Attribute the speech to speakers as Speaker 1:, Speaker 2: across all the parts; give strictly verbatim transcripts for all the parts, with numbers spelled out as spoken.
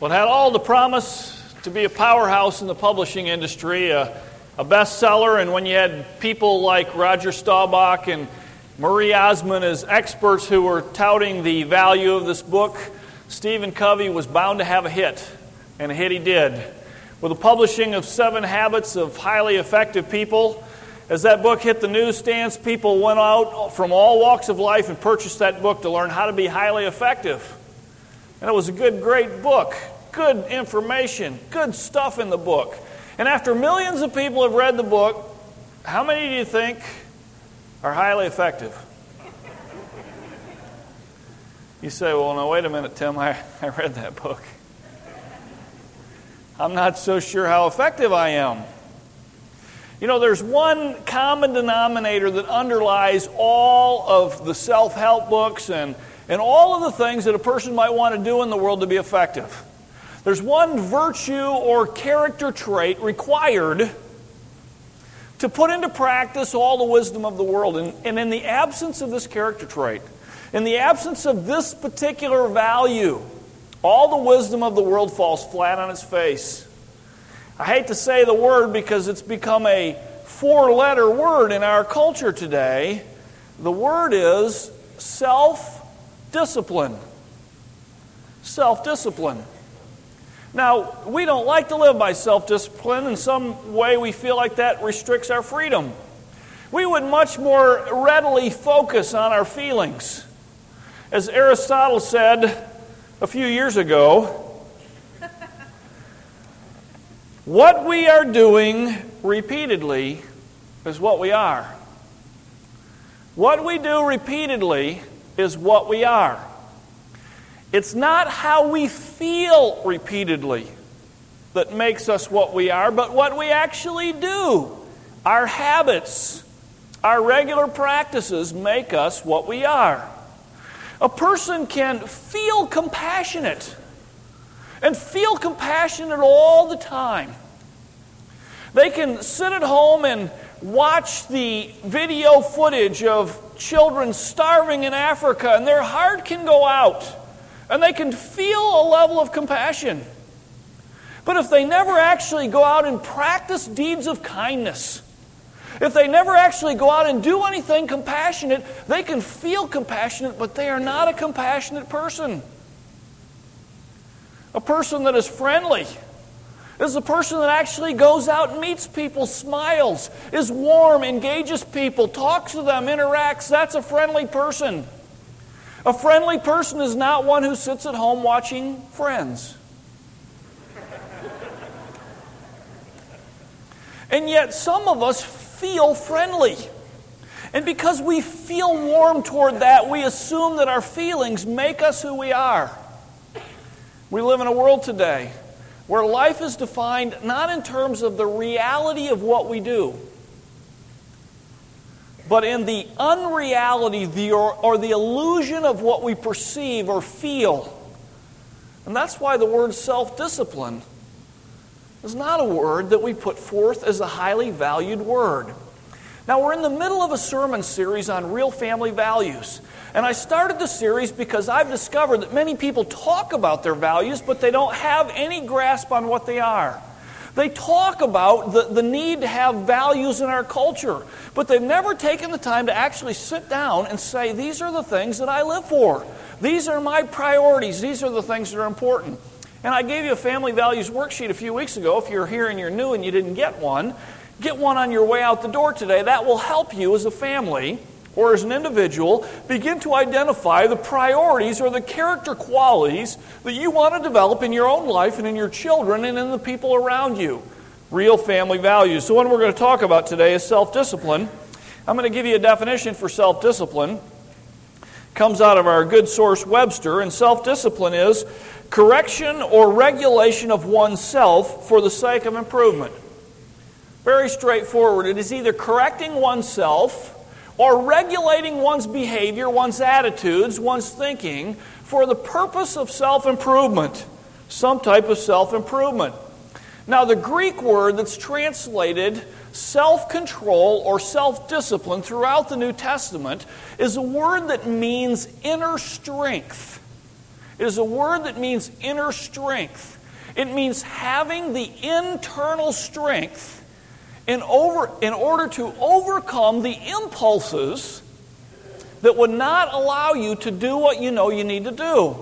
Speaker 1: Well, it had all the promise to be a powerhouse in the publishing industry, a, a bestseller, and when you had people like Roger Staubach and Marie Osmond as experts who were touting the value of this book, Stephen Covey was bound to have a hit, and a hit he did. With the publishing of Seven Habits of Highly Effective People, as that book hit the newsstands, people went out from all walks of life and purchased that book to learn how to be highly effective. And it was a good, great book. Good information. Good stuff in the book. And after millions of people have read the book, how many do you think are highly effective? You say, well, no, wait a minute, Tim. I, I read that book. I'm not so sure how effective I am. You know, there's one common denominator that underlies all of the self-help books and, and all of the things that a person might want to do in the world to be effective. There's one virtue or character trait required to put into practice all the wisdom of the world. And, and in the absence of this character trait, in the absence of this particular value, all the wisdom of the world falls flat on its face. I hate to say the word because it's become a four-letter word in our culture today. The word is self-discipline. Self-discipline. Now, we don't like to live by self-discipline. In some way, we feel like that restricts our freedom. We would much more readily focus on our feelings. As Aristotle said a few years ago, what we are doing repeatedly is what we are. What we do repeatedly is what we are. It's not how we feel repeatedly that makes us what we are, but what we actually do. Our habits, our regular practices make us what we are. A person can feel compassionate and feel compassionate all the time. They can sit at home and watch the video footage of children starving in Africa, and their heart can go out, and they can feel a level of compassion. But if they never actually go out and practice deeds of kindness, if they never actually go out and do anything compassionate, they can feel compassionate, but they are not a compassionate person. A person that is friendly is a person that actually goes out and meets people, smiles, is warm, engages people, talks to them, interacts. That's a friendly person. A friendly person is not one who sits at home watching Friends. And yet some of us feel friendly. And because we feel warm toward that, we assume that our feelings make us who we are. We live in a world today where life is defined not in terms of the reality of what we do, but in the unreality the, or, or the illusion of what we perceive or feel. And that's why the word self-discipline is not a word that we put forth as a highly valued word. Now, we're in the middle of a sermon series on real family values. And I started the series because I've discovered that many people talk about their values, but they don't have any grasp on what they are. They talk about the, the need to have values in our culture, but they've never taken the time to actually sit down and say, these are the things that I live for. These are my priorities. These are the things that are important. And I gave you a family values worksheet a few weeks ago. If you're here and you're new and you didn't get one, get one on your way out the door today. That will help you as a family or as an individual begin to identify the priorities or the character qualities that you want to develop in your own life and in your children and in the people around you. Real family values. So what we're going to talk about today is self-discipline. I'm going to give you a definition for self-discipline. It comes out of our good source Webster, and self-discipline is correction or regulation of oneself for the sake of improvement. Very straightforward. It is either correcting oneself or regulating one's behavior, one's attitudes, one's thinking for the purpose of self-improvement, some type of self-improvement. Now, the Greek word that's translated self-control or self-discipline throughout the New Testament is a word that means inner strength. It is a word that means inner strength. It means having the internal strength in, over, in order to overcome the impulses that would not allow you to do what you know you need to do.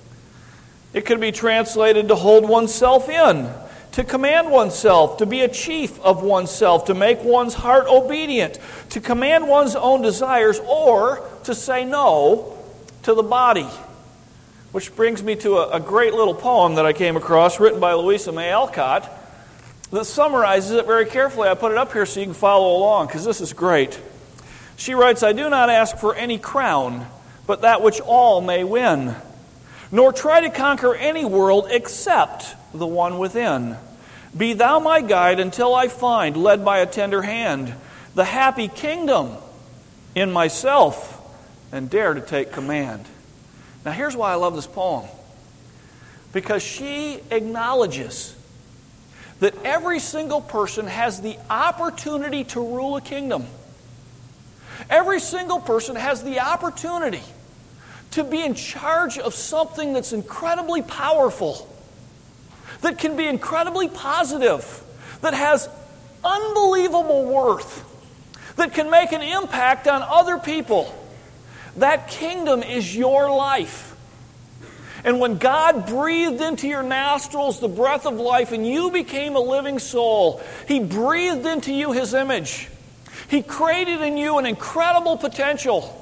Speaker 1: It could be translated to hold oneself in, to command oneself, to be a chief of oneself, to make one's heart obedient, to command one's own desires, or to say no to the body. Which brings me to a, a great little poem that I came across, written by Louisa May Alcott, that summarizes it very carefully. I put it up here so you can follow along, because this is great. She writes, "I do not ask for any crown, but that which all may win, nor try to conquer any world except the one within. Be thou my guide until I find, led by a tender hand, the happy kingdom in myself, and dare to take command." Now here's why I love this poem. Because she acknowledges that every single person has the opportunity to rule a kingdom. Every single person has the opportunity to be in charge of something that's incredibly powerful, that can be incredibly positive, that has unbelievable worth, that can make an impact on other people. That kingdom is your life. And when God breathed into your nostrils the breath of life and you became a living soul, He breathed into you His image. He created in you an incredible potential.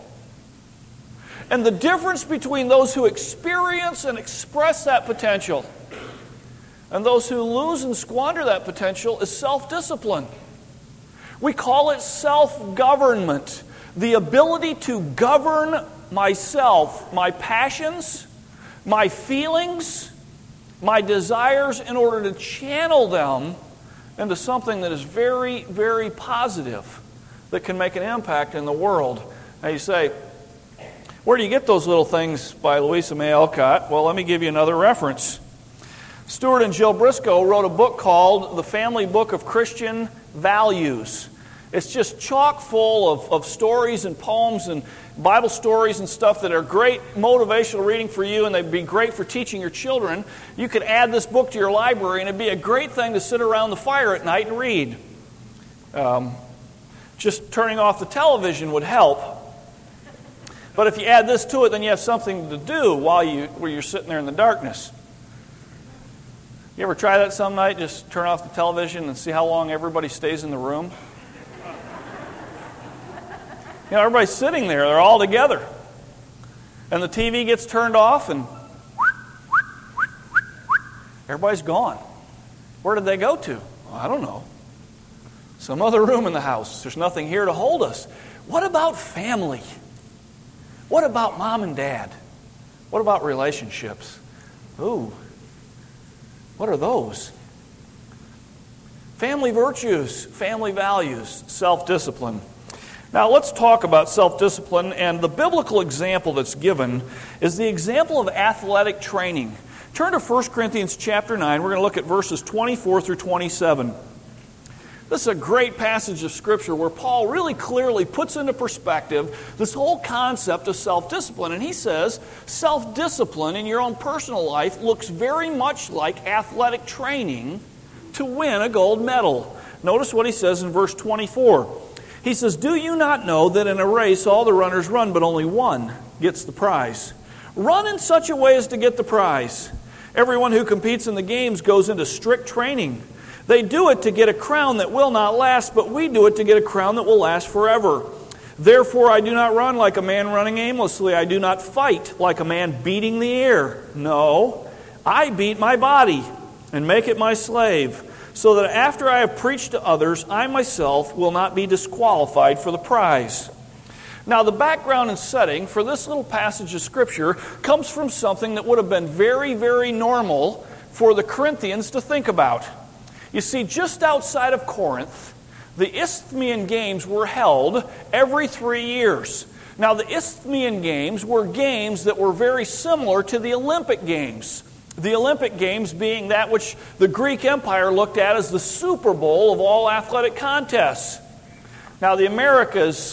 Speaker 1: And the difference between those who experience and express that potential and those who lose and squander that potential is self-discipline. We call it self-government. The ability to govern myself, my passions, my feelings, my desires, in order to channel them into something that is very, very positive, that can make an impact in the world. Now you say, where do you get those little things by Louisa May Alcott? Well, let me give you another reference. Stuart and Jill Briscoe wrote a book called The Family Book of Christian Values. It's just chock full of, of stories and poems and Bible stories and stuff that are great motivational reading for you, and they'd be great for teaching your children. You could add this book to your library, and it'd be a great thing to sit around the fire at night and read. Um, just turning off the television would help. But if you add this to it, then you have something to do while you, where you're sitting there in the darkness. You ever try that some night? Just turn off the television and see how long everybody stays in the room? You know, everybody's sitting there. They're all together. And the T V gets turned off and everybody's gone. Where did they go to? Well, I don't know. Some other room in the house. There's nothing here to hold us. What about family? What about mom and dad? What about relationships? Ooh, what are those? Family virtues, family values, self-discipline. Now let's talk about self-discipline, and the biblical example that's given is the example of athletic training. Turn to First Corinthians chapter nine. We're going to look at verses twenty-four through twenty-seven. This is a great passage of Scripture where Paul really clearly puts into perspective this whole concept of self-discipline. And he says, self-discipline in your own personal life looks very much like athletic training to win a gold medal. Notice what he says in verse twenty-four. He says, "Do you not know that in a race all the runners run, but only one gets the prize? Run in such a way as to get the prize. Everyone who competes in the games goes into strict training. They do it to get a crown that will not last, but we do it to get a crown that will last forever. Therefore I do not run like a man running aimlessly. I do not fight like a man beating the air. No, I beat my body and make it my slave, so that after I have preached to others, I myself will not be disqualified for the prize." Now, the background and setting for this little passage of Scripture comes from something that would have been very, very normal for the Corinthians to think about. You see, just outside of Corinth, the Isthmian Games were held every three years. Now, the Isthmian Games were games that were very similar to the Olympic Games. The Olympic Games being that which the Greek Empire looked at as the Super Bowl of all athletic contests. Now, the Americas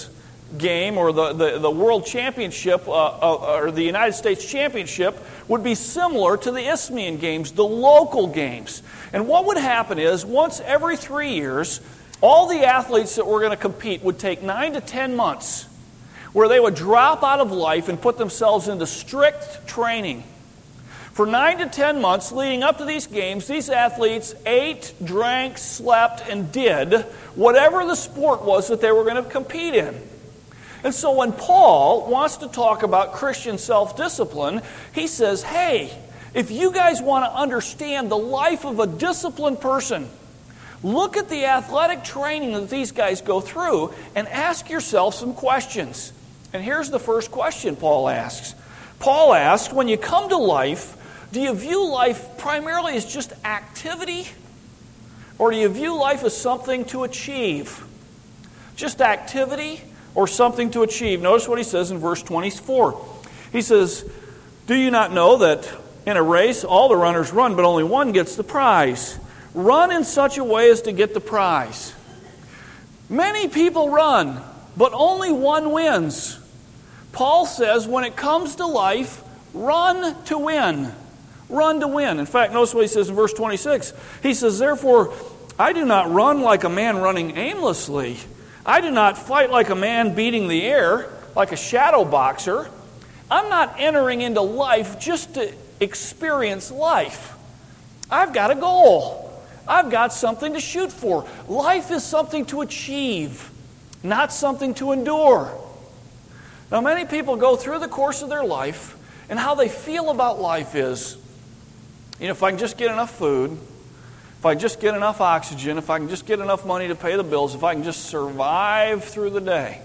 Speaker 1: game or the, the, the World Championship uh, uh, or the United States Championship would be similar to the Isthmian Games, the local games. And what would happen is once every three years, all the athletes that were going to compete would take nine to ten months where they would drop out of life and put themselves into strict training. For nine to ten months leading up to these games, these athletes ate, drank, slept, and did whatever the sport was that they were going to compete in. And so when Paul wants to talk about Christian self-discipline, he says, hey, if you guys want to understand the life of a disciplined person, look at the athletic training that these guys go through and ask yourself some questions. And here's the first question Paul asks. Paul asks, when you come to life, do you view life primarily as just activity? Or do you view life as something to achieve? Just activity or something to achieve? Notice what he says in verse twenty-four. He says, do you not know that in a race all the runners run, but only one gets the prize? Run in such a way as to get the prize. Many people run, but only one wins. Paul says when it comes to life, run to win. Run to win. In fact, notice what he says in verse twenty-six. He says, therefore, I do not run like a man running aimlessly. I do not fight like a man beating the air, like a shadow boxer. I'm not entering into life just to experience life. I've got a goal. I've got something to shoot for. Life is something to achieve, not something to endure. Now, many people go through the course of their life, and how they feel about life is, you know, if I can just get enough food, if I can just get enough oxygen, if I can just get enough money to pay the bills, if I can just survive through the day,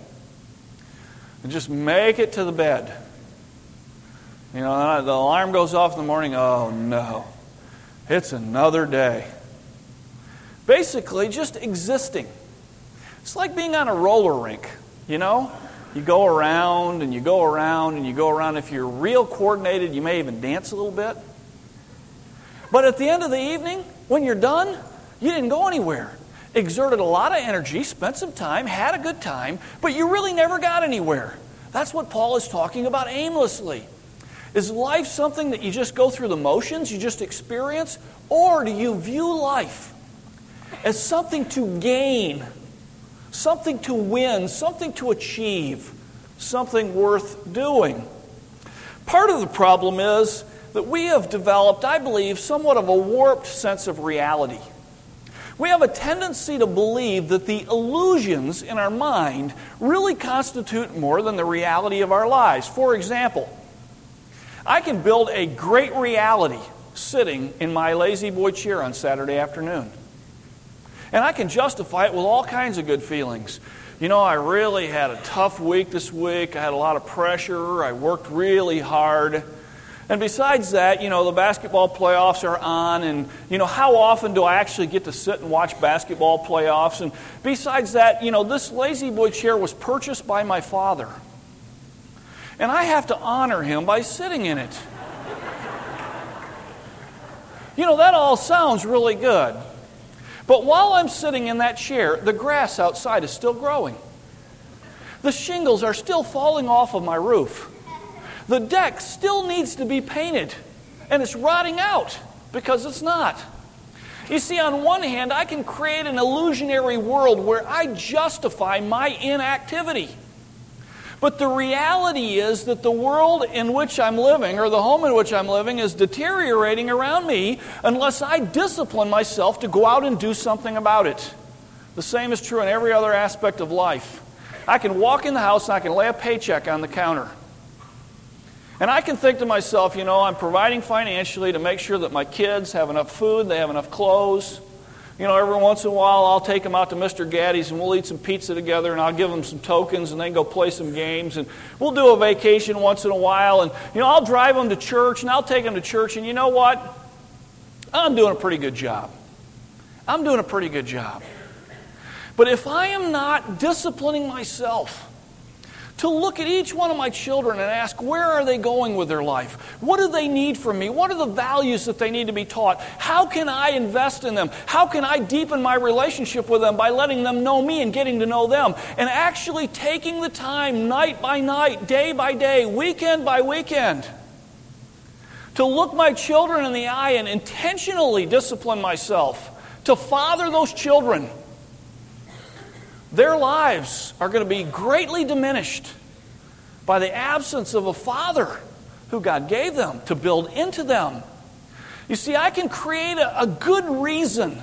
Speaker 1: and just make it to the bed. You know, the alarm goes off in the morning, oh no, it's another day. Basically, just existing. It's like being on a roller rink, you know? You go around and you go around and you go around. If you're real coordinated, you may even dance a little bit. But at the end of the evening, when you're done, you didn't go anywhere. Exerted a lot of energy, spent some time, had a good time, but you really never got anywhere. That's what Paul is talking about aimlessly. Is life something that you just go through the motions, you just experience, or do you view life as something to gain, something to win, something to achieve, something worth doing? Part of the problem is that we have developed, I believe, somewhat of a warped sense of reality. We have a tendency to believe that the illusions in our mind really constitute more than the reality of our lives. For example, I can build a great reality sitting in my lazy boy chair on Saturday afternoon. And I can justify it with all kinds of good feelings. You know, I really had a tough week this week. I had a lot of pressure. I worked really hard. And besides that, you know, the basketball playoffs are on. And, you know, how often do I actually get to sit and watch basketball playoffs? And besides that, you know, this lazy boy chair was purchased by my father. And I have to honor him by sitting in it. You know, that all sounds really good. But while I'm sitting in that chair, the grass outside is still growing. The shingles are still falling off of my roof. The deck still needs to be painted, and it's rotting out because it's not. You see, on one hand, I can create an illusionary world where I justify my inactivity. But the reality is that the world in which I'm living, or the home in which I'm living, is deteriorating around me unless I discipline myself to go out and do something about it. The same is true in every other aspect of life. I can walk in the house and I can lay a paycheck on the counter. And I can think to myself, you know, I'm providing financially to make sure that my kids have enough food, they have enough clothes. You know, every once in a while I'll take them out to Mister Gaddy's and we'll eat some pizza together and I'll give them some tokens and then go play some games. And we'll do a vacation once in a while. And, you know, I'll drive them to church and I'll take them to church. And you know what? I'm doing a pretty good job. I'm doing a pretty good job. But if I am not disciplining myself To look at each one of my children and ask, where are they going with their life? What do they need from me? What are the values that they need to be taught? How can I invest in them? How can I deepen my relationship with them by letting them know me and getting to know them? And actually taking the time night by night, day by day, weekend by weekend, to look my children in the eye and intentionally discipline myself to father those children. Their lives are going to be greatly diminished by the absence of a father who God gave them to build into them. You see, I can create a, a good reason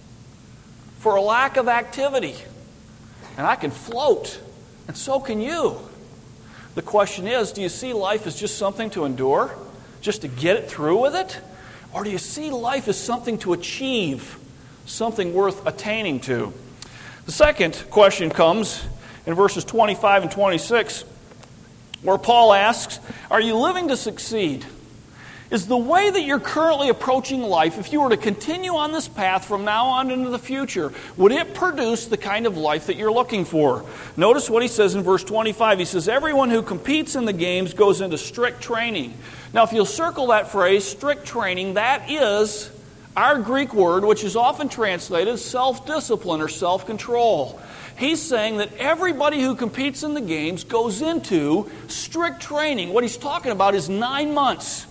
Speaker 1: for a lack of activity, and I can float, and so can you. The question is, do you see life as just something to endure, just to get it through with it? Or do you see life as something to achieve, something worth attaining to? The second question comes in verses twenty-five and twenty-six, where Paul asks, are you living to succeed? Is the way that you're currently approaching life, if you were to continue on this path from now on into the future, would it produce the kind of life that you're looking for? Notice what he says in verse twenty-five. He says, everyone who competes in the games goes into strict training. Now, if you'll circle that phrase, strict training, that is our Greek word, which is often translated self-discipline or self-control. He's saying that everybody who competes in the games goes into strict training. What he's talking about is nine months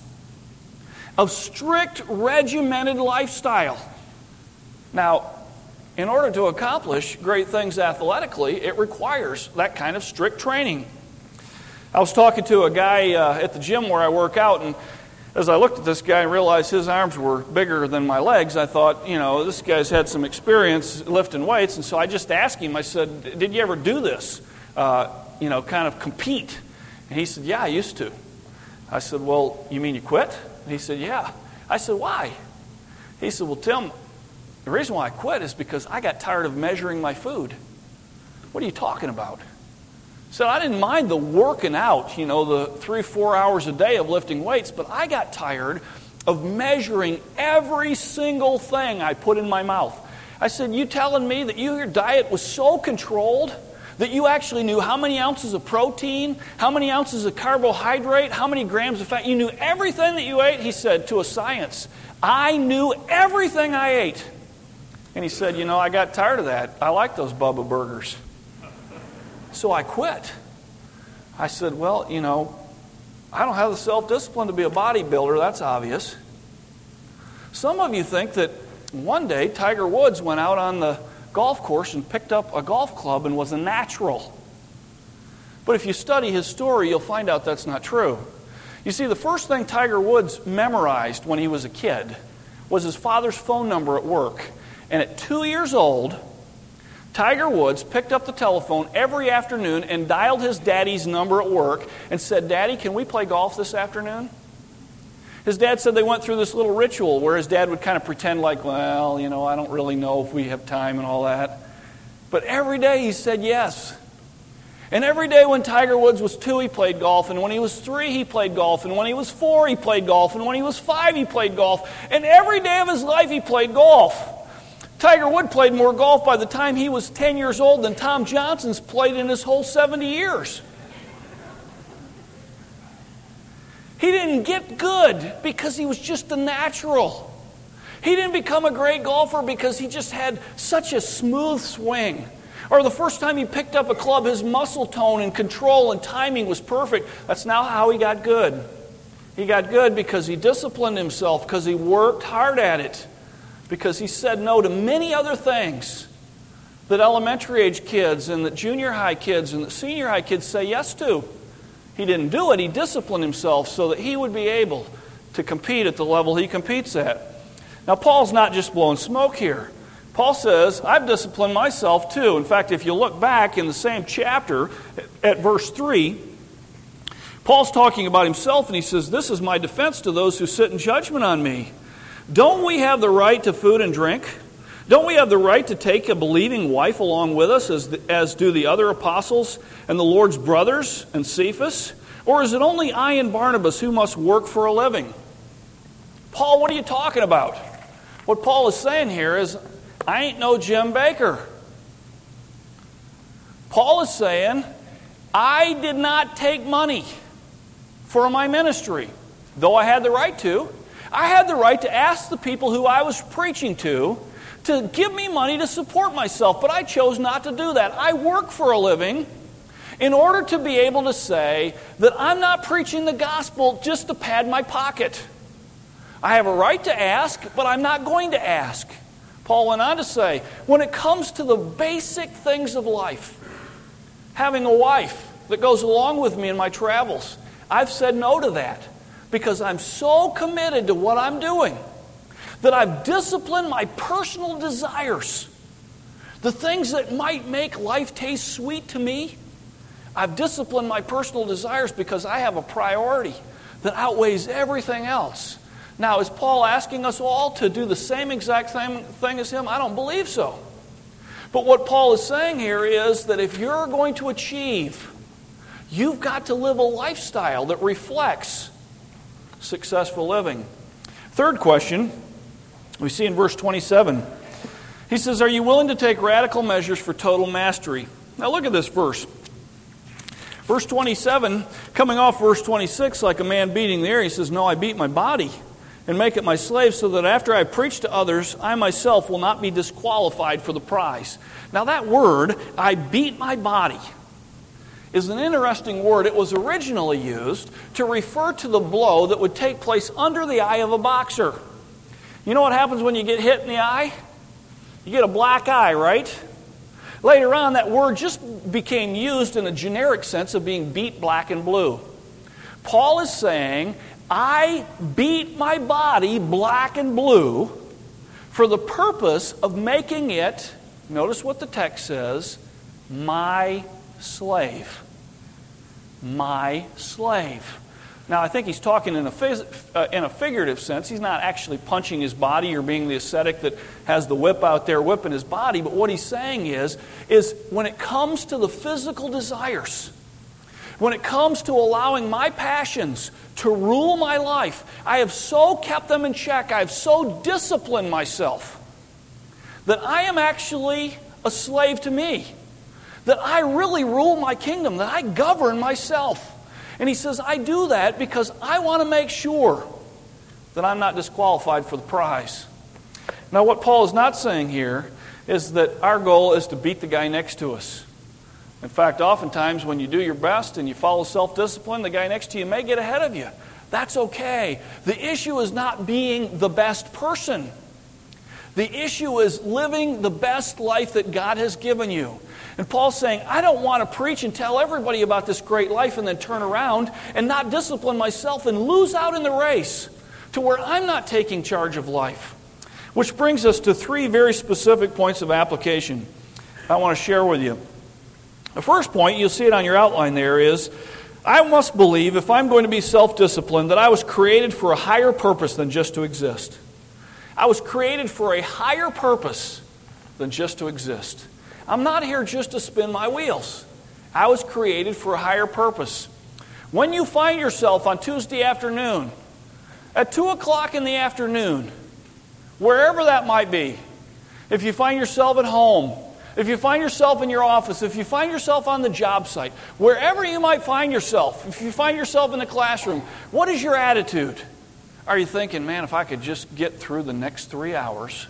Speaker 1: of strict, regimented lifestyle. Now, in order to accomplish great things athletically, it requires that kind of strict training. I was talking to a guy uh, at the gym where I work out, and as I looked at this guy and realized his arms were bigger than my legs, I thought, you know, this guy's had some experience lifting weights. And so I just asked him, I said, did you ever do this? Uh, you know, kind of compete? And he said, yeah, I used to. I said, well, you mean you quit? And he said, yeah. I said, why? He said, well, Tim, the reason why I quit is because I got tired of measuring my food. What are you talking about? So I didn't mind the working out, you know, the three, four hours a day of lifting weights, but I got tired of measuring every single thing I put in my mouth. I said, you telling me that you, your diet was so controlled that you actually knew how many ounces of protein, how many ounces of carbohydrate, how many grams of fat, you knew everything that you ate? He said, to a science. I knew everything I ate. And he said, you know, I got tired of that. I like those Bubba burgers. So I quit. I said, well, you know, I don't have the self-discipline to be a bodybuilder. That's obvious. Some of you think that one day Tiger Woods went out on the golf course and picked up a golf club and was a natural. But if you study his story, you'll find out that's not true. You see, the first thing Tiger Woods memorized when he was a kid was his father's phone number at work. And at two years old, Tiger Woods picked up the telephone every afternoon and dialed his daddy's number at work and said, Daddy, can we play golf this afternoon? His dad said they went through this little ritual where his dad would kind of pretend like, well, you know, I don't really know if we have time and all that. But every day he said yes. And every day when Tiger Woods was two, he played golf. And when he was three, he played golf. And when he was four, he played golf. And when he was five, he played golf. And every day of his life, he played golf. Tiger Woods played more golf by the time he was ten years old than Tom Johnson's played in his whole seventy years. He didn't get good because he was just a natural. He didn't become a great golfer because he just had such a smooth swing. Or the first time he picked up a club, his muscle tone and control and timing was perfect. That's not how he got good. He got good because he disciplined himself, because he worked hard at it, because he said no to many other things that elementary age kids and that junior high kids and that senior high kids say yes to. He didn't do it. He disciplined himself so that he would be able to compete at the level he competes at. Now, Paul's not just blowing smoke here. Paul says, I've disciplined myself too. In fact, if you look back in the same chapter at verse three, Paul's talking about himself and he says, this is my defense to those who sit in judgment on me. Don't we have the right to food and drink? Don't we have the right to take a believing wife along with us as, the, as do the other apostles and the Lord's brothers and Cephas? Or is it only I and Barnabas who must work for a living? Paul, what are you talking about? What Paul is saying here is, I ain't no Jim Baker. Paul is saying, I did not take money for my ministry, though I had the right to. I had the right to ask the people who I was preaching to to give me money to support myself, but I chose not to do that. I work for a living in order to be able to say that I'm not preaching the gospel just to pad my pocket. I have a right to ask, but I'm not going to ask. Paul went on to say, when it comes to the basic things of life, having a wife that goes along with me in my travels, I've said no to that because I'm so committed to what I'm doing that I've disciplined my personal desires. The things that might make life taste sweet to me, I've disciplined my personal desires because I have a priority that outweighs everything else. Now, is Paul asking us all to do the same exact thing, thing as him? I don't believe so. But what Paul is saying here is that if you're going to achieve, you've got to live a lifestyle that reflects successful living. Third question, we see in verse twenty-seven. He says, are you willing to take radical measures for total mastery? Now look at this verse. Verse twenty-seven, coming off verse twenty-six, like a man beating the air, he says, no, I beat my body and make it my slave so that after I preach to others, I myself will not be disqualified for the prize. Now that word, I beat my body, is an interesting word. It was originally used to refer to the blow that would take place under the eye of a boxer. You know what happens when you get hit in the eye? You get a black eye, right? Later on, that word just became used in a generic sense of being beat black and blue. Paul is saying, I beat my body black and blue for the purpose of making it, notice what the text says, my slave. My slave. Now, I think he's talking in a, phys- uh, in a figurative sense. He's not actually punching his body or being the ascetic that has the whip out there whipping his body. But what he's saying is, is when it comes to the physical desires, when it comes to allowing my passions to rule my life, I have so kept them in check, I have so disciplined myself that I am actually a slave to me, that I really rule my kingdom, that I govern myself. And he says, I do that because I want to make sure that I'm not disqualified for the prize. Now, what Paul is not saying here is that our goal is to beat the guy next to us. In fact, oftentimes when you do your best and you follow self-discipline, the guy next to you may get ahead of you. That's okay. The issue is not being the best person. The issue is living the best life that God has given you. And Paul's saying, I don't want to preach and tell everybody about this great life and then turn around and not discipline myself and lose out in the race to where I'm not taking charge of life. Which brings us to three very specific points of application I want to share with you. The first point, you'll see it on your outline there, is I must believe, if I'm going to be self-disciplined, that I was created for a higher purpose than just to exist. I was created for a higher purpose than just to exist. I'm not here just to spin my wheels. I was created for a higher purpose. When you find yourself on Tuesday afternoon, at two o'clock in the afternoon, wherever that might be, if you find yourself at home, if you find yourself in your office, if you find yourself on the job site, wherever you might find yourself, if you find yourself in the classroom, what is your attitude? Are you thinking, man, if I could just get through the next three hours,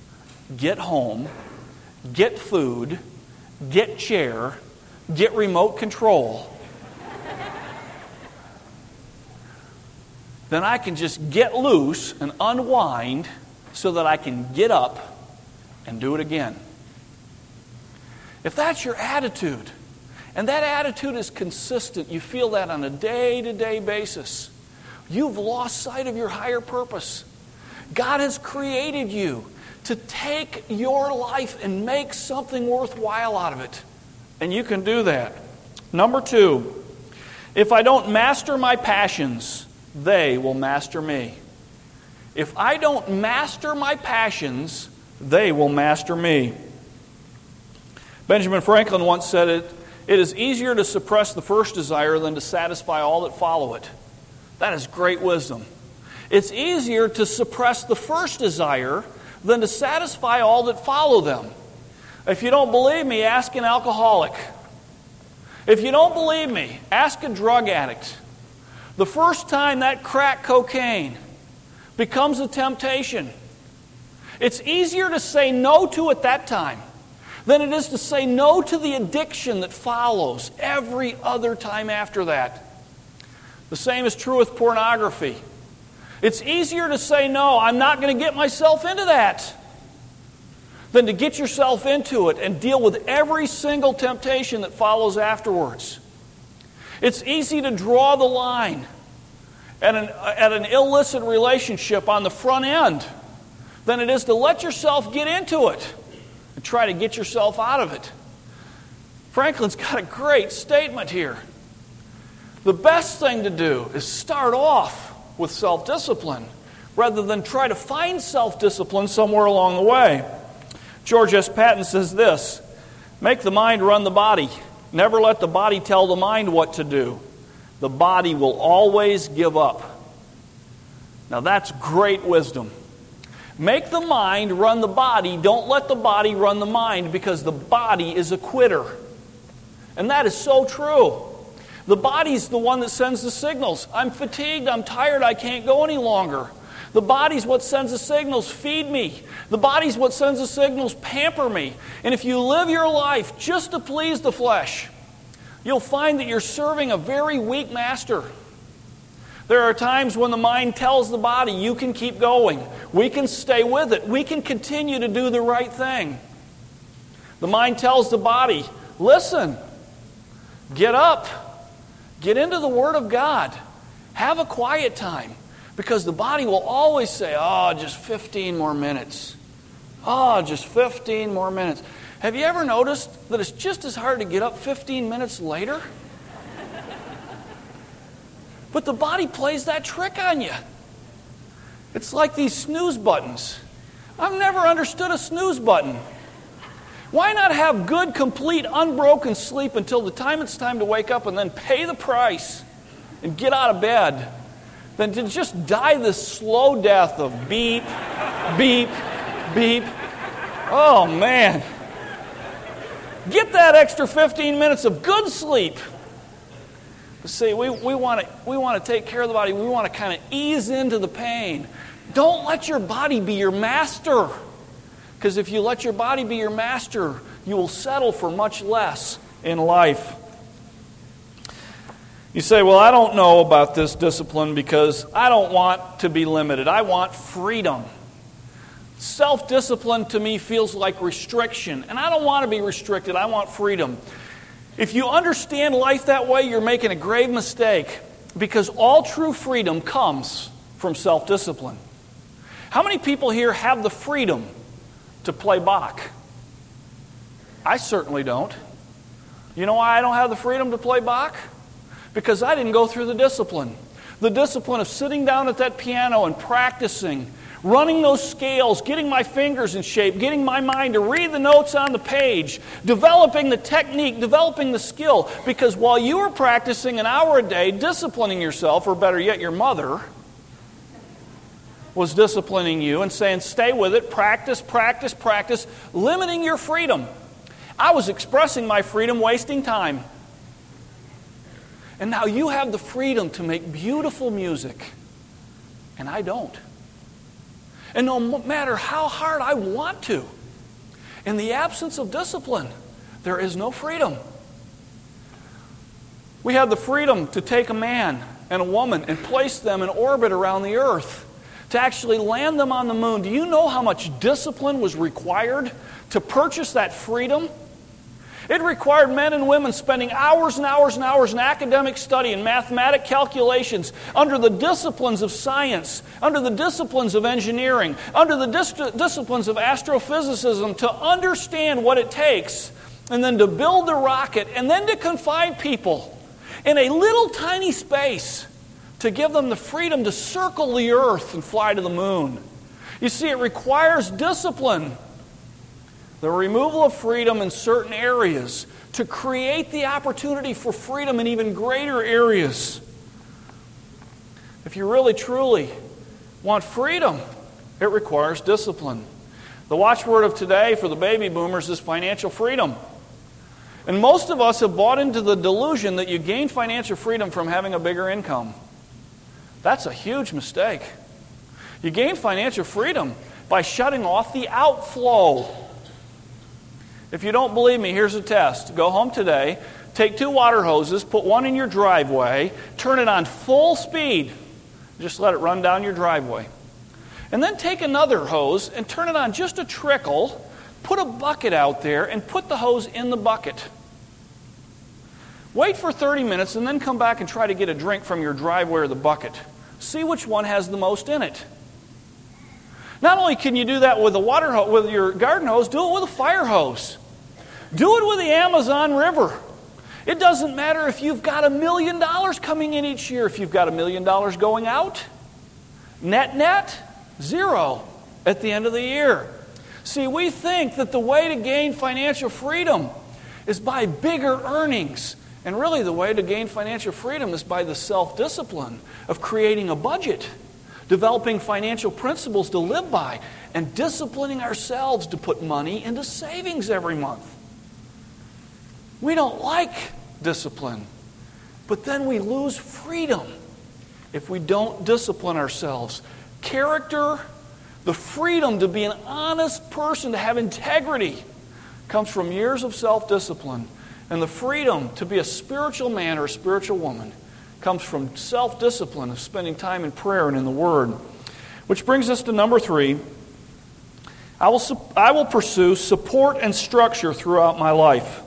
Speaker 1: get home, get food, get chair, get remote control, then I can just get loose and unwind so that I can get up and do it again. If that's your attitude, and that attitude is consistent, you feel that on a day-to-day basis, you've lost sight of your higher purpose. God has created you to take your life and make something worthwhile out of it. And you can do that. Number two, if I don't master my passions, they will master me. If I don't master my passions, they will master me. Benjamin Franklin once said it, it is easier to suppress the first desire than to satisfy all that follow it. That is great wisdom. It's easier to suppress the first desire than to satisfy all that follow them. If you don't believe me, ask an alcoholic. If you don't believe me, ask a drug addict. The first time that crack cocaine becomes a temptation, it's easier to say no to at that time than it is to say no to the addiction that follows every other time after that. The same is true with pornography. It's easier to say no, I'm not going to get myself into that, than to get yourself into it and deal with every single temptation that follows afterwards. It's easy to draw the line at an, at an illicit relationship on the front end than it is to let yourself get into it and try to get yourself out of it. Franklin's got a great statement here. The best thing to do is start off with self-discipline rather than try to find self-discipline somewhere along the way. George S. Patton says this: make the mind run the body. Never let the body tell the mind what to do. The body will always give up. Now that's great wisdom. Make the mind run the body. Don't let the body run the mind, because the body is a quitter. And that is so true. The body's the one that sends the signals. I'm fatigued, I'm tired, I can't go any longer. The body's what sends the signals, feed me. The body's what sends the signals, pamper me. And if you live your life just to please the flesh, you'll find that you're serving a very weak master. There are times when the mind tells the body, you can keep going. We can stay with it. We can continue to do the right thing. The mind tells the body, listen, get up, get into the Word of God, have a quiet time. Because the body will always say, oh, just fifteen more minutes. Oh, just fifteen more minutes. Have you ever noticed that it's just as hard to get up fifteen minutes later? But the body plays that trick on you. It's like these snooze buttons. I've never understood a snooze button. Why not have good, complete, unbroken sleep until the time it's time to wake up and then pay the price and get out of bed, than to just die this slow death of beep, beep, beep. Oh, man. Get that extra fifteen minutes of good sleep. But see, we, we want to we want to take care of the body. We want to kind of ease into the pain. Don't let your body be your master. Because if you let your body be your master, you will settle for much less in life. You say, well, I don't know about this discipline because I don't want to be limited. I want freedom. Self-discipline to me feels like restriction, and I don't want to be restricted. I want freedom. If you understand life that way, you're making a grave mistake, because all true freedom comes from self-discipline. How many people here have the freedom to play Bach? I certainly don't. You know why I don't have the freedom to play Bach? Because I didn't go through the discipline. The discipline of sitting down at that piano and practicing, running those scales, getting my fingers in shape, getting my mind to read the notes on the page, developing the technique, developing the skill. Because while you were practicing an hour a day, disciplining yourself, or better yet, your mother was disciplining you and saying, stay with it, practice, practice, practice, limiting your freedom. I was expressing my freedom, wasting time. And now you have the freedom to make beautiful music, and I don't. And no matter how hard I want to, in the absence of discipline, there is no freedom. We have the freedom to take a man and a woman and place them in orbit around the earth, to actually land them on the moon. Do you know how much discipline was required to purchase that freedom? It required men and women spending hours and hours and hours in academic study and mathematic calculations under the disciplines of science, under the disciplines of engineering, under the dis- disciplines of astrophysicism to understand what it takes, and then to build the rocket, and then to confine people in a little tiny space to give them the freedom to circle the earth and fly to the moon. You see, it requires discipline. The removal of freedom in certain areas to create the opportunity for freedom in even greater areas. If you really, truly want freedom, it requires discipline. The watchword of today for the baby boomers is financial freedom. And most of us have bought into the delusion that you gain financial freedom from having a bigger income. That's a huge mistake. You gain financial freedom by shutting off the outflow. If you don't believe me, here's a test. Go home today, take two water hoses, put one in your driveway, turn it on full speed. Just let it run down your driveway. And then take another hose and turn it on just a trickle, put a bucket out there, and put the hose in the bucket. Wait for thirty minutes and then come back and try to get a drink from your driveway or the bucket. See which one has the most in it. Not only can you do that with a water ho- with your garden hose, do it with a fire hose. Do it with the Amazon River. It doesn't matter if you've got a million dollars coming in each year, if you've got a million dollars going out. Net, net, zero at the end of the year. See, we think that the way to gain financial freedom is by bigger earnings. And really the way to gain financial freedom is by the self-discipline of creating a budget, developing financial principles to live by, and disciplining ourselves to put money into savings every month. We don't like discipline, but then we lose freedom if we don't discipline ourselves. Character, the freedom to be an honest person, to have integrity, comes from years of self-discipline. And the freedom to be a spiritual man or a spiritual woman comes from self-discipline of spending time in prayer and in the Word. Which brings us to number three. I will, I will pursue support and structure throughout my life.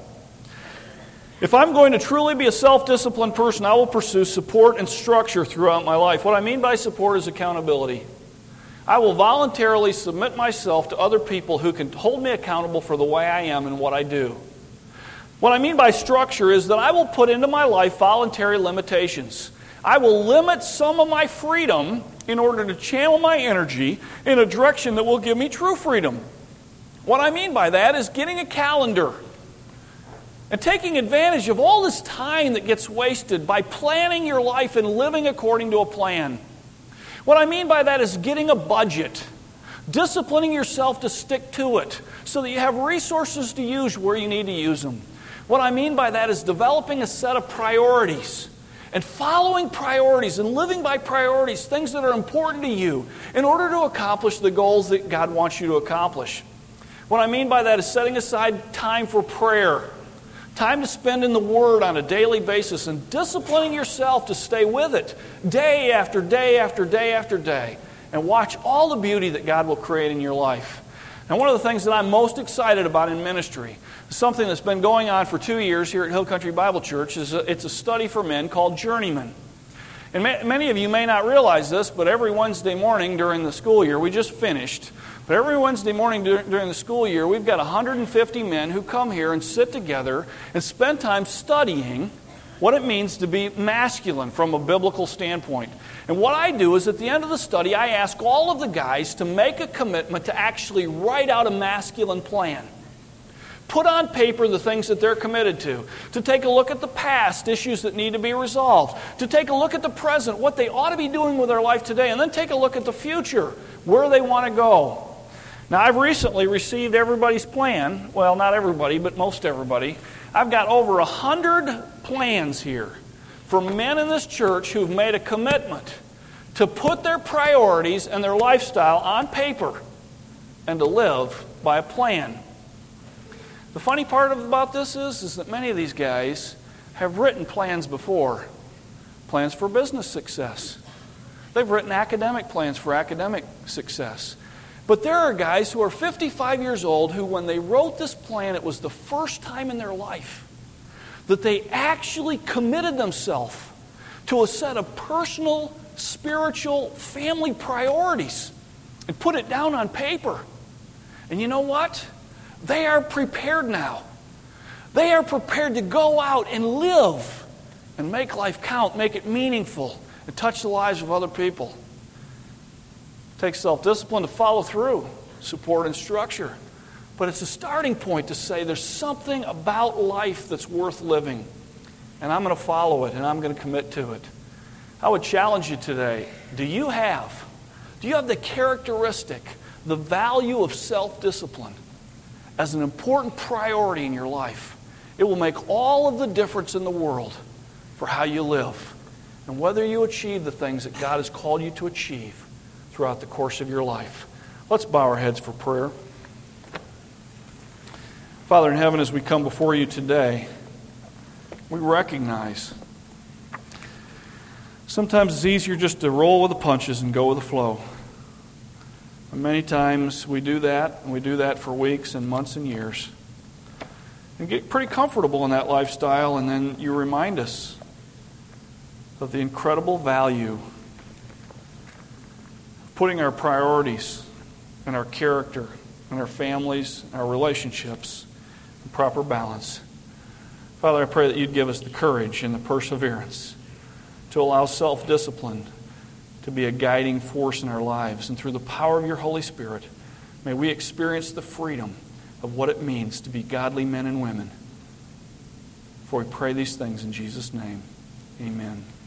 Speaker 1: If I'm going to truly be a self-disciplined person, I will pursue support and structure throughout my life. What I mean by support is accountability. I will voluntarily submit myself to other people who can hold me accountable for the way I am and what I do. What I mean by structure is that I will put into my life voluntary limitations. I will limit some of my freedom in order to channel my energy in a direction that will give me true freedom. What I mean by that is getting a calendar and taking advantage of all this time that gets wasted by planning your life and living according to a plan. What I mean by that is getting a budget, disciplining yourself to stick to it so that you have resources to use where you need to use them. What I mean by that is developing a set of priorities and following priorities and living by priorities, things that are important to you, in order to accomplish the goals that God wants you to accomplish. What I mean by that is setting aside time for prayer, time to spend in the Word on a daily basis, and disciplining yourself to stay with it day after day after day after day, and watch all the beauty that God will create in your life. And one of the things that I'm most excited about in ministry, something that's been going on for two years here at Hill Country Bible Church, is a, it's a study for men called Journeyman. And ma- many of you may not realize this, but every Wednesday morning during the school year, we just finished, but every Wednesday morning dur- during the school year, we've got one hundred fifty men who come here and sit together and spend time studying what it means to be masculine from a biblical standpoint. And what I do is at the end of the study, I ask all of the guys to make a commitment to actually write out a masculine plan. Put on paper the things that they're committed to. To take a look at the past, issues that need to be resolved. To take a look at the present, what they ought to be doing with their life today. And then take a look at the future, where they want to go. Now, I've recently received everybody's plan. Well, not everybody, but most everybody. I've got over a hundred plans here for men in this church who've made a commitment to put their priorities and their lifestyle on paper and to live by a plan. The funny part about this is, is that many of these guys have written plans before. Plans for business success. They've written academic plans for academic success. But there are guys who are fifty-five years old who, when they wrote this plan, it was the first time in their life that they actually committed themselves to a set of personal, spiritual, family priorities and put it down on paper. And you know what? They are prepared now. They are prepared to go out and live and make life count, make it meaningful, and touch the lives of other people. It takes self-discipline to follow through, support and structure. But it's a starting point to say there's something about life that's worth living. And I'm going to follow it and I'm going to commit to it. I would challenge you today. Do you have, do you have the characteristic, the value of self-discipline as an important priority in your life? It will make all of the difference in the world for how you live and whether you achieve the things that God has called you to achieve throughout the course of your life. Let's bow our heads for prayer. Father in heaven, as we come before you today, we recognize sometimes it's easier just to roll with the punches and go with the flow. And many times we do that, and we do that for weeks and months and years. And get pretty comfortable in that lifestyle, and then you remind us of the incredible value of putting our priorities and our character and our families and our relationships in proper balance. Father, I pray that you'd give us the courage and the perseverance to allow self-discipline to be a guiding force in our lives. And through the power of your Holy Spirit, may we experience the freedom of what it means to be godly men and women. For we pray these things in Jesus' name. Amen.